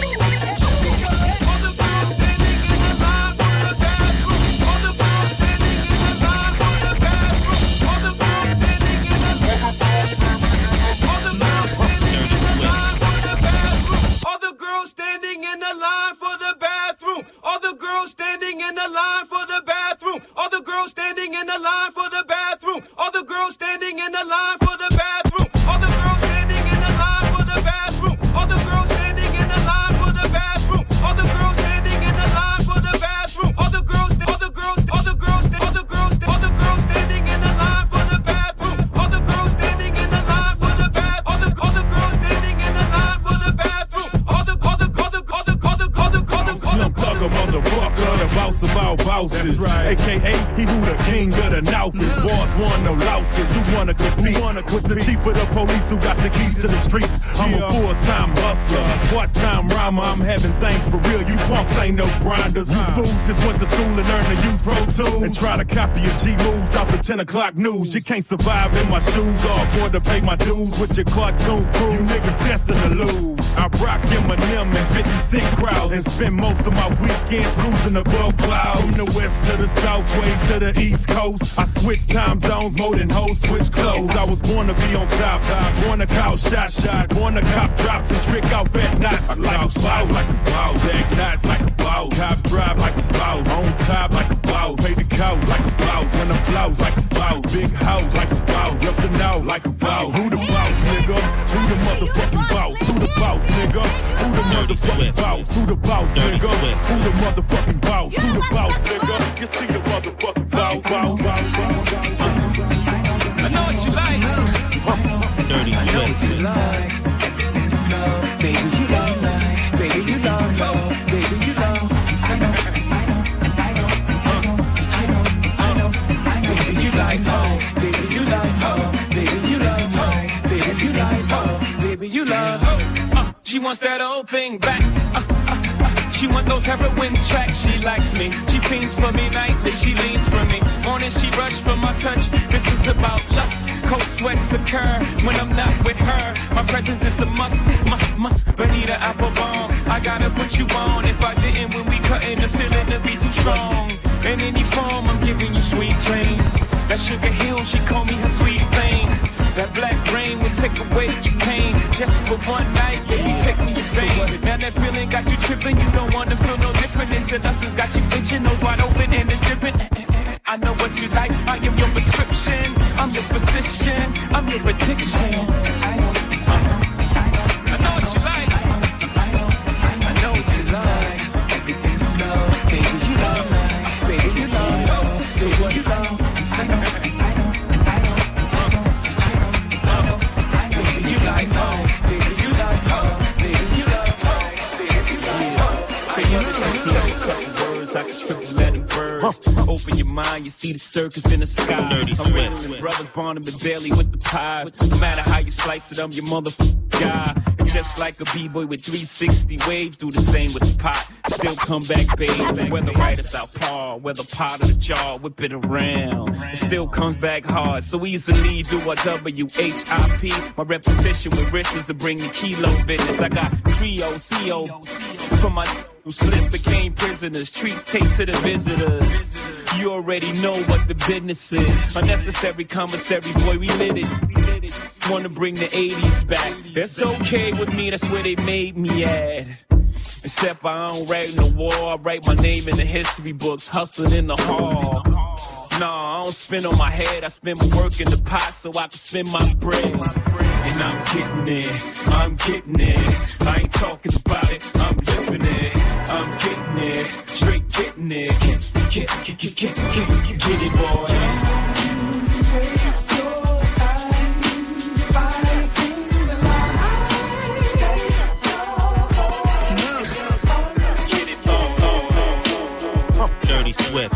Standing in the line for the bathroom. All the girls standing in the line for the bathroom. All the girls standing in the line for the bathroom. All the girls standing in the line for the bathroom. All the girls standing in the line for the bathroom. All the girls standing in the line for the bathroom. All the girls standing in the line for the bathroom. All the girls standing in the line for the bathroom. All the girls standing in the line for the bathroom. All the girls standing in the line for the bathroom. All the girls standing in the line for the bathroom. Slum thugger, motherfucker, the boss of our blouses. AKA, he who the king of the North is. Wars won, no louses. Who wanna compete? With the chief of the police who got the keys to the streets. I'm a full-time hustler, part-time rhymer. I'm having things for real. You punks ain't no grinders. You fools just went to school and learned to use Pro Tools and try to copy your G moves off the 10 o'clock news. You can't survive in my shoes or afford to pay my dues with your cartoon crew. You niggas destined to lose. I rock Eminem and 50 Cent crowds and spend most of my weekends cruising above clouds. From the west to the south, way to the east coast. I switch time zones more than hoes switch clothes. I was born to be on top, born to call shots, born to cop drops and trick out fat knots. Like a boss, like a boss, stack knots like a boss, cop drive like a boss, on top like a boss, pay the cows like a boss, when I'm blouse like a boss, big house like a boss, up the now like a boss. Who the boss, nigga? Who the motherfucking boss? Who the boss, nigga? Who the motherfucking boss? Who the boss, nigga? Who the motherfucking boss? Who the boss, nigga? You see the motherfucking boss, I know what you like. Dirty Swift. Baby, you love. Baby, you love. Baby, you love. Baby, you like. Baby, you like. Baby, you love. Baby, you like. Baby, you love. She wants that old thing back. She want those heroin tracks, she likes me. She fiends for me nightly, she leans for me. Morning she rush for my touch, this is about lust. Cold sweats occur when I'm not with her. My presence is a must. Bonita Applebaum, I gotta put you on. If I didn't, when we cutting, the feeling to be too strong. In any form, I'm giving you sweet dreams. That Sugar Hill, she call me her sweet thing. That black rain will take away your pain. Just for one night, baby, take me to pain. Now that feeling got you tripping, you don't wanna feel no different. This and us has got you itching, nose wide open and it's dripping. I know what you like, I am your prescription. I'm your physician, I'm your addiction. I know what you like. I know what you like. Everything you love, baby, you love. Baby, you love. Baby, you love. I can triple letting birds. Open your mind, you see the circus in the sky. Dirty I'm ready Swift. with brothers, Barnum Bailey with the pies. No matter how you slice it, I'm your motherfucking guy. And just like a b-boy with 360 waves, do the same with the pot. Still come back, babe. Whether right or southpaw, whether pot or the jar, whip it around. It still comes back hard, so easily do a W-H-I-P. My repetition with wrists is to bring the kilo business. I got Creole, CO for my who slipped, became prisoners, treats taped to the visitors. You already know what the business is. Unnecessary commissary, boy, we lit it. Wanna bring the 80s back. That's okay with me, that's where they made me at. Except I don't write in the war, I write my name in the history books, hustling in the hall. Nah, I don't spin on my head, I spend my work in the pot so I can spend my bread. And I'm getting it, I ain't talking about it, I'm living it. I'm getting it, straight getting it. Get it, boy. Waste your time fighting the lies. Stay Get it, Dirty Swift.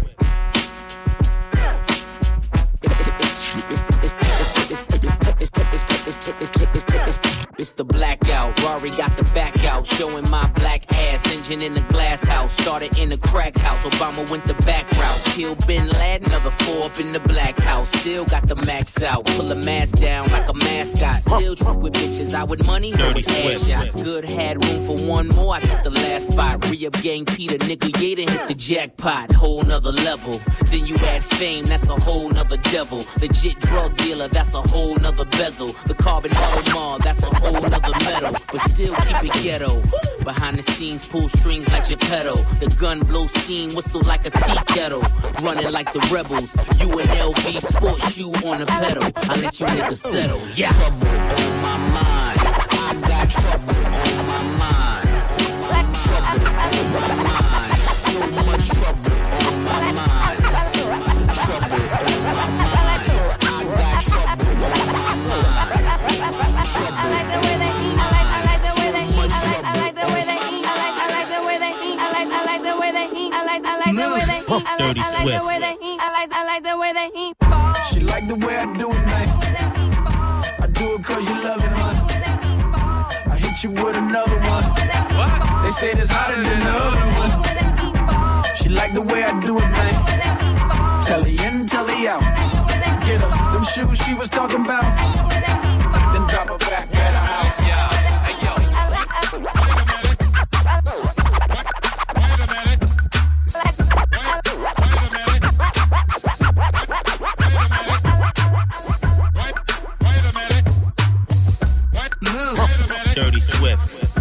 It's the blackout. Rory got the back out, showing my black ass. Engine in the glass house, started in the crack house. Obama went the back route, killed Bin Laden, another 4 up in the black house. Still got the max out, pull the mask down like a mascot. Still drunk with bitches, I with money, her with ass shots. Good, had room for one more, I took the last spot. Re-up gang Peter, nigga, Yaden hit the jackpot. Whole nother level, then you add fame, that's a whole nother devil. Legit drug dealer, that's a whole nother bezel. The carbon bottle mall, that's a whole nother metal. But still keep it ghetto. Behind the scenes, pull strings like Geppetto. The gun blow steam, whistle like a tea kettle. Running like the rebels, you an LV sports shoe on a pedal. I let you niggas settle, yeah. Trouble on my mind, I got trouble on my mind. Trouble on my mind, so much trouble on my mind. Trouble on my mind, I got trouble on my mind. I like the way that he, I like the way that he, I like the way that he, I like the way that he, I like the way that he, I like the way that he. Dirty I like Swift. the way that he, I like the way that he fall. She like the way I do it, man. I do it cause you love it, honey. I hit you with another one. What? They say it's hotter than the other one. She like the way I do it, man. Tell her in, tell her out. Get her them shoes she was talking about. Then drop her back at her house, yeah. Hey, yo. Dirty Swift.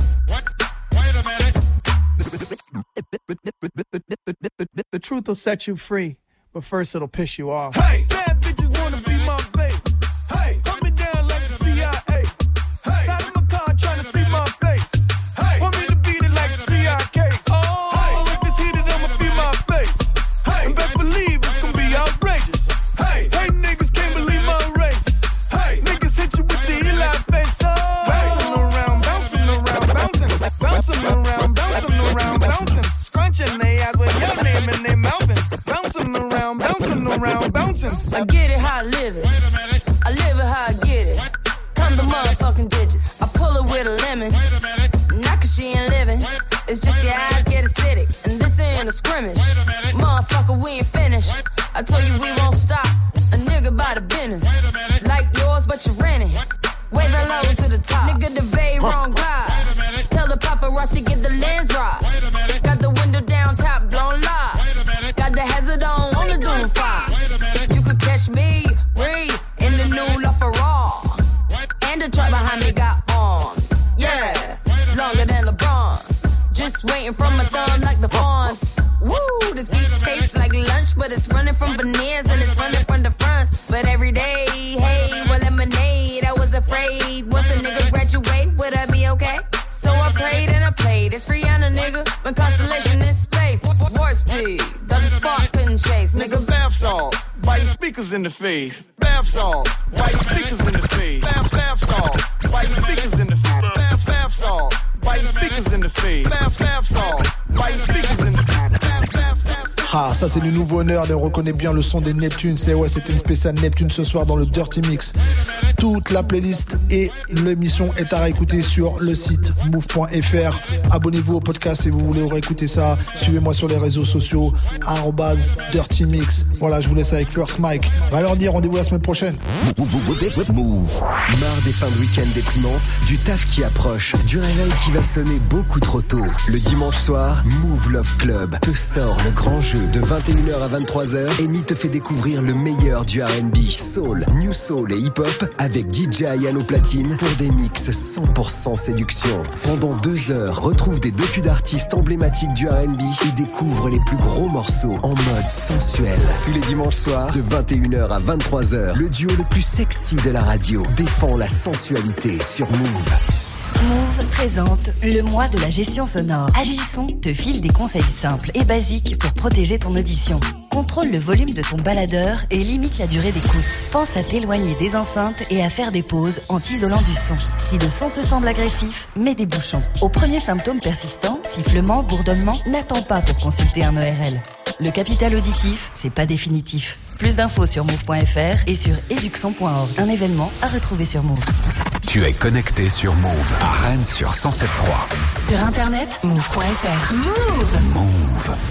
The truth will set you free, but first it'll piss you off. Hey, bad bitches wanna be my babe. Hey, put me down like the CIA. Hey, side of my car trying to see my face. Hey, want me to beat it like the TIK. Oh, hey, if it's heated, I'ma be my face. Hey, and best believe it's gonna be outrageous. Hey, hey, niggas can't believe my race. Hey, niggas hit you with the Eli face. Oh, bouncing around, bouncing around, bouncing, bouncing around, bouncing around, bouncing, scrunching they ass with your name in their mouth. Bouncing around, bouncing around, bouncing. I get it how I live it. I live it how I get it. Come the motherfucking digits. I pull it with a lemon. Not cause she ain't living. It's just your eyes get acidic. And this ain't a scrimmage. Motherfucker, we ain't finished. I told you we won't stop. A nigga by the business. Like yours, but you renting. Wave it low to the top. Nigga, the bay wrong glide. Tell the paparazzi get the lens right. Got the window down, top blown live. Got the hazard on the Doom 5. You could catch me, Ree, in the new LaFerrari. And the truck behind me got arms. Yeah, longer than LeBron. Just waiting from my thumb like the fawns. Woo, this beat tastes like lunch, but it's running from veneers and it's running from the fronts. But every day, hey, well, lemonade, I was afraid. Once a nigga graduate, would I be okay? So I prayed and I played. It's Rihanna, nigga. My constellation in space. Warp speed, the spark couldn't chase, nigga. Bath salt, biting speakers in the face. Bath salt, biting speakers in the face. Bath salt, biting speakers in the face. Bath salt, biting speakers in the face. Bath salt, biting speakers in the face. Ah, ça c'est du nouveau nerd et on reconnaît bien le son des Neptunes. C'est ouais, c'était une spéciale Neptune ce soir dans le Dirty Mix. Toute la playlist et l'émission est à réécouter sur le site move.fr. Abonnez-vous au podcast si vous voulez réécouter ça. Suivez-moi sur les réseaux sociaux @Dirty Mix. Voilà, je vous laisse avec First Mike. On va leur dire rendez-vous la semaine prochaine. Move. Marre des fins de week-end déprimantes, du taf qui approche, du réveil qui va sonner beaucoup trop tôt. Le dimanche soir, Move Love Club te sort le grand jeu de 21h à 23h. Amy te fait découvrir le meilleur du R&B, soul, new soul et hip-hop avec DJ Ian au platine pour des mix 100% séduction. Pendant 2 heures, retrouve des docus d'artistes emblématiques du R&B et découvre les plus gros morceaux en mode sensuel. Tous les dimanches soirs, de 21h à 23h, le duo le plus sexy de la radio défend la sensualité sur Move. Move présente le mois de la gestion sonore. Agissons te file des conseils simples et basiques pour protéger ton audition. Contrôle le volume de ton baladeur et limite la durée d'écoute. Pense à t'éloigner des enceintes et à faire des pauses en t'isolant du son. Si le son te semble agressif, mets des bouchons. Aux premiers symptômes persistants, sifflement, bourdonnement, n'attends pas pour consulter un ORL. Le capital auditif, c'est pas définitif. Plus d'infos sur move.fr et sur eduxon.org. Un événement à retrouver sur Move. Tu es connecté sur Move à Rennes sur 107.3. Sur internet, move.fr. Move. Move.